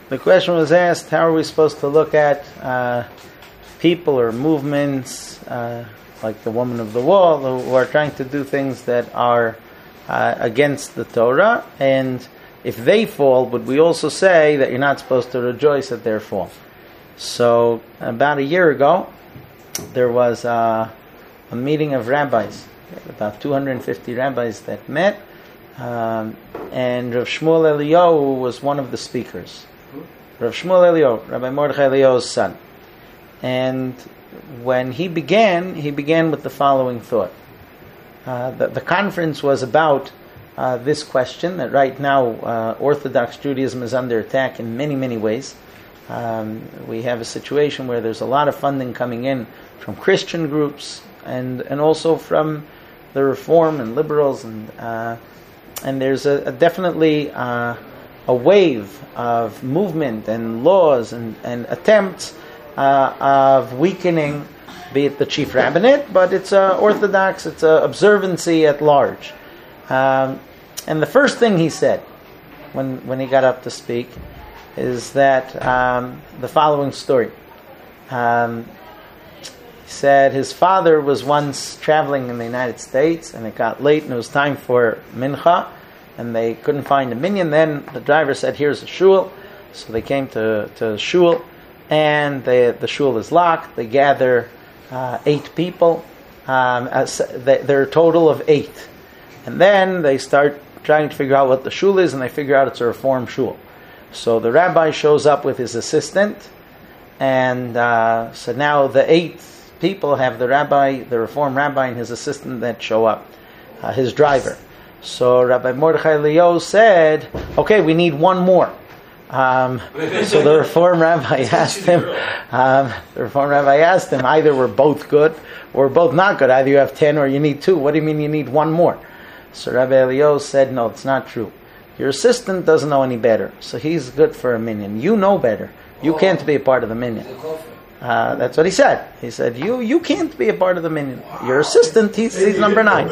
The question was asked, how are we supposed to look at people or movements like the Woman of the Wall who are trying to do things that are against the Torah? And if they fall, would we also say that you're not supposed to rejoice at their fall? So about a year ago, there was a meeting of rabbis, about 250 rabbis that met, and Rav Shmuel Eliyahu was one of the speakers. Rav Shmuel Eliyahu, Rabbi Mordechai Eliyahu's son. And when he began with the following thought. The conference was about this question, that right now Orthodox Judaism is under attack in many, many ways. We have a situation where there's a lot of funding coming in from Christian groups and also from the Reform and liberals, and there's definitely a wave of movement and laws and attempts of weakening, be it the chief rabbinate, but it's Orthodox, it's a observancy at large. And the first thing he said when he got up to speak is that the following story. He said his father was once traveling in the United States, and it got late and it was time for mincha, and they couldn't find a minyan. Then the driver said, "Here's a shul." So they came to shul, and the shul is locked. They gather 8 people. They're a total of 8. And then they start trying to figure out what the shul is, and they figure out it's a Reform shul. So the rabbi shows up with his assistant, and so now the 8 people have the Reform rabbi and his assistant that show up, his driver. So Rabbi Mordechai Eliyahu said, "Okay, we need one more." So the Reform rabbi asked him. Either we're both good or both not good. Either you have 10 or you need 2. What do you mean you need one more? So Rabbi Eliyahu said, "No, it's not true. Your assistant doesn't know any better, so he's good for a minyan. You know better. You can't be a part of the minyan." That's what he said. He said, "You can't be a part of the minyan. Your assistant, he's number 9."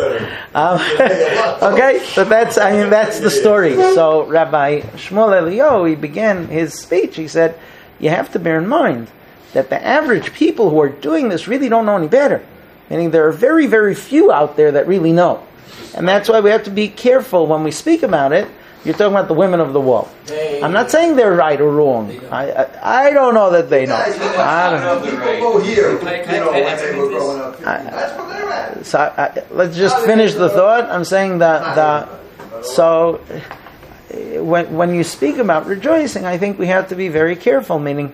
Okay, so that's the story. So Rabbi Shmuel Eliyahu, he began his speech. He said, "You have to bear in mind that the average people who are doing this really don't know any better. Meaning there are very, very few out there that really know, and that's why we have to be careful when we speak about it." You're talking about the Women of the Wall. I'm not saying they're right or wrong. I don't know that they know. I don't know. People go here, when they were growing up. That's what they're at. So let's just finish the thought. I'm saying that so when you speak about rejoicing, I think we have to be very careful. Meaning,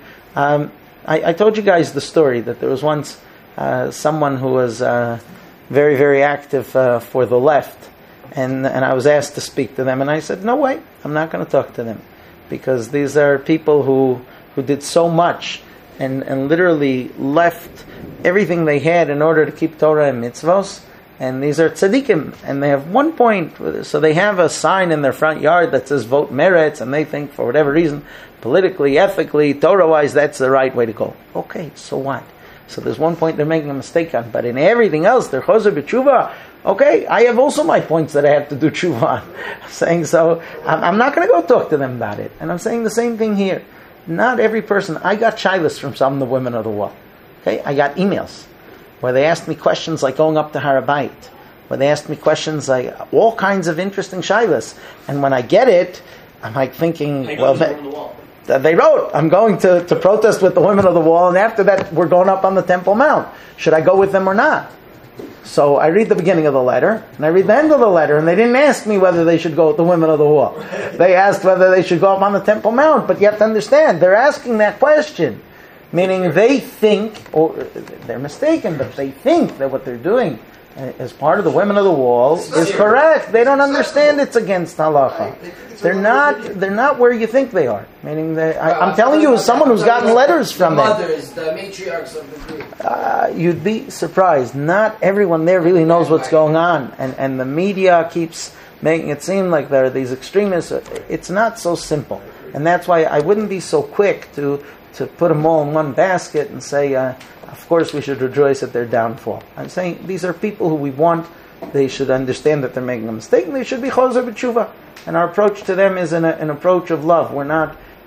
I told you guys the story that there was once someone who was very, very active for the left. And I was asked to speak to them, and I said, "No way, I'm not going to talk to them, because these are people who did so much and literally left everything they had in order to keep Torah and mitzvos. And these are tzaddikim, and they have one point. So they have a sign in their front yard that says vote Meretz, and they think for whatever reason, politically, ethically, Torah-wise, that's the right way to go. Okay, so what? So there's one point they're making a mistake on, but in everything else, they're choser b'tshuva. Okay, I have also my points that I have to do tshuva on." I'm saying, so I'm not going to go talk to them about it. And I'm saying the same thing here. Not every person. I got shilas from some of the Women of the Wall. Okay, I got emails where they asked me questions like going up to Har HaBayit, where they asked me questions like all kinds of interesting shilas. And when I get it, I'm like thinking, well, they wrote, "I'm going to protest with the Women of the Wall, and after that we're going up on the Temple Mount. Should I go with them or not?" So I read the beginning of the letter, and I read the end of the letter, and they didn't ask me whether they should go with the Women of the Wall. They asked whether they should go up on the Temple Mount. But you have to understand, they're asking that question. Meaning they think, or they're mistaken, but they think that what they're doing as part of the Women of the Wall is correct. They don't understand it's against halacha. They're not where you think they are. Meaning, I'm telling you, as someone who's gotten letters from them. The mothers, the matriarchs of the group. You'd be surprised. Not everyone there really knows what's going on, and the media keeps making it seem like there are these extremists. It's not so simple, and that's why I wouldn't be so quick to put them all in one basket and say, of course we should rejoice at their downfall. I'm saying these are people who we want. They should understand that they're making a mistake, and they should be choser b'tshuva. And our approach to them is an approach of love. We're not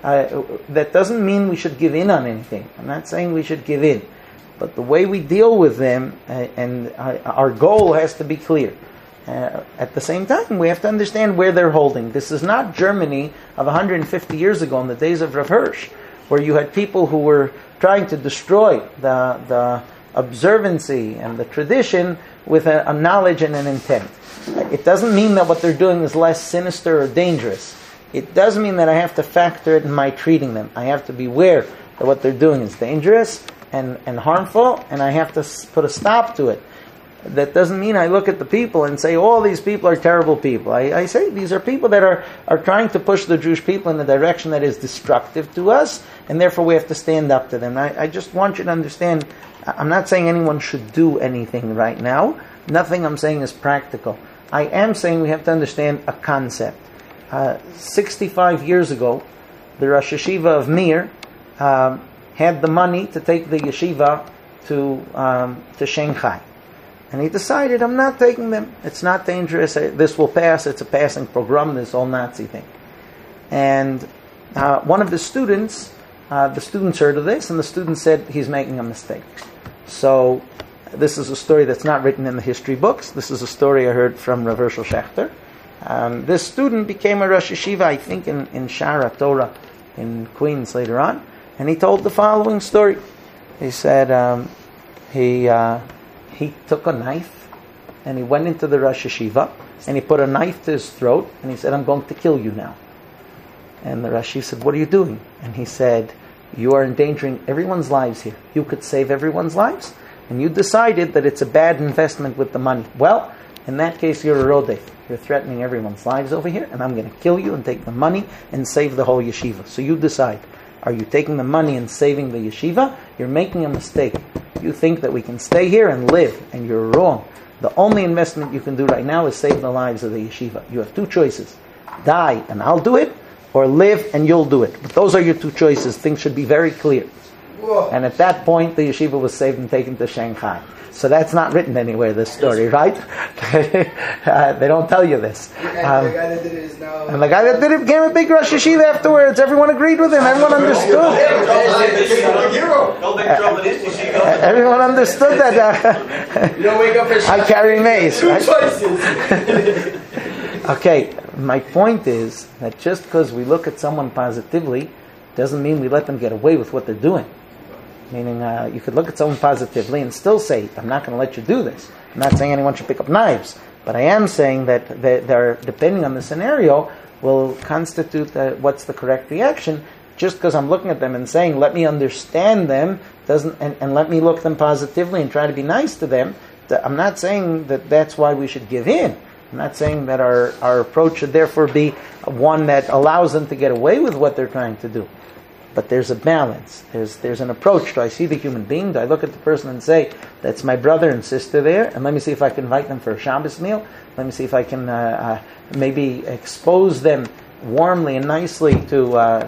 That doesn't mean we should give in on anything. I'm not saying we should give in. But the way we deal with them, and our goal has to be clear. At the same time, we have to understand where they're holding. This is not Germany of 150 years ago in the days of Rav Hirsch, where you had people who were trying to destroy the observancy and the tradition with a knowledge and an intent. It doesn't mean that what they're doing is less sinister or dangerous. It does mean that I have to factor it in my treating them. I have to be aware that what they're doing is dangerous and harmful, and I have to put a stop to it. That doesn't mean I look at the people and say, all these people are terrible people. I say these are people that are trying to push the Jewish people in a direction that is destructive to us, and therefore we have to stand up to them. I just want you to understand, I'm not saying anyone should do anything right now. Nothing I'm saying is practical. I am saying we have to understand a concept. 65 years ago, the Rosh Yeshiva of Mir had the money to take the yeshiva to Shanghai. And he decided, I'm not taking them. It's not dangerous. This will pass. It's a passing program, this whole Nazi thing. And one of the students heard of this, and the student said he's making a mistake. So this is a story that's not written in the history books. This is a story I heard from Rav Hershel Schachter. This student became a Rosh Yeshiva, I think, in Shara Torah in Queens later on. And he told the following story. He said he took a knife and he went into the Rosh Yeshiva and he put a knife to his throat and he said, I'm going to kill you now. And the Rosh Yeshiva said, what are you doing? And he said, you are endangering everyone's lives here. You could save everyone's lives, and you decided that it's a bad investment with the money. Well, in that case, you're a rodef. You're threatening everyone's lives over here, and I'm going to kill you and take the money and save the whole yeshiva. So you decide. Are you taking the money and saving the yeshiva? You're making a mistake. You think that we can stay here and live, and you're wrong. The only investment you can do right now is save the lives of the yeshiva. You have two choices. Die, and I'll do it, or live, and you'll do it. But those are your two choices. Things should be very clear. Whoa. And at that point, the yeshiva was saved and taken to Shanghai. So that's not written anywhere, this story, right? They don't tell you this. And the guy that did it is now... And the guy that did it became a big Rosh Yeshiva afterwards. Everyone agreed with him. Everyone understood. Everyone understood that. You don't wake up and I carry mace, right? choices. Okay, my point is that just because we look at someone positively doesn't mean we let them get away with what they're doing. Meaning, you could look at someone positively and still say, I'm not going to let you do this. I'm not saying anyone should pick up knives, but I am saying that they're, depending on the scenario, will constitute what's the correct reaction. Just because I'm looking at them and saying, let me understand them, and let me look at them positively and try to be nice to them, I'm not saying that that's why we should give in. I'm not saying that our approach should therefore be one that allows them to get away with what they're trying to do. But there's a balance. There's an approach. Do I see the human being? Do I look at the person and say, that's my brother and sister there, and let me see if I can invite them for a Shabbos meal? Let me see if I can maybe expose them warmly and nicely to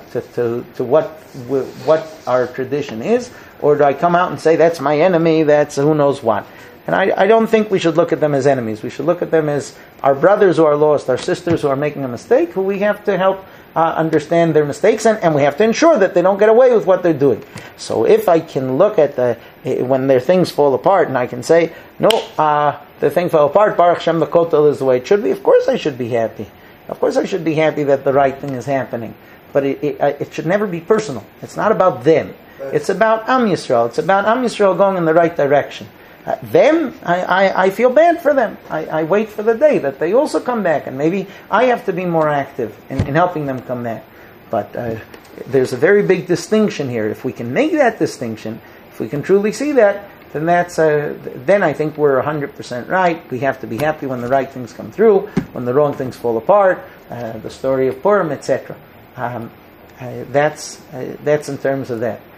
what our tradition is? Or do I come out and say, that's my enemy, that's who knows what? And I don't think we should look at them as enemies. We should look at them as our brothers who are lost, our sisters who are making a mistake, who we have to help understand their mistakes, and we have to ensure that they don't get away with what they're doing. So if I can look at when their things fall apart, and I can say, no, the thing fell apart, Baruch Shem, the kotel is the way it should be, of course I should be happy. Of course I should be happy that the right thing is happening. But it should never be personal. It's not about them. It's about Am Yisrael. It's about Am Yisrael going in the right direction. I feel bad for them. I wait for the day that they also come back, and maybe I have to be more active in helping them come back. But there's a very big distinction here. If we can make that distinction, if we can truly see that, then then I think we're 100% right. We have to be happy when the right things come through, when the wrong things fall apart. The story of Purim, etc. That's in terms of that.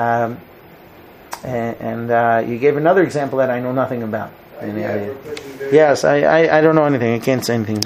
And you gave another example that I know nothing about. Yes, I don't know anything. I can't say anything.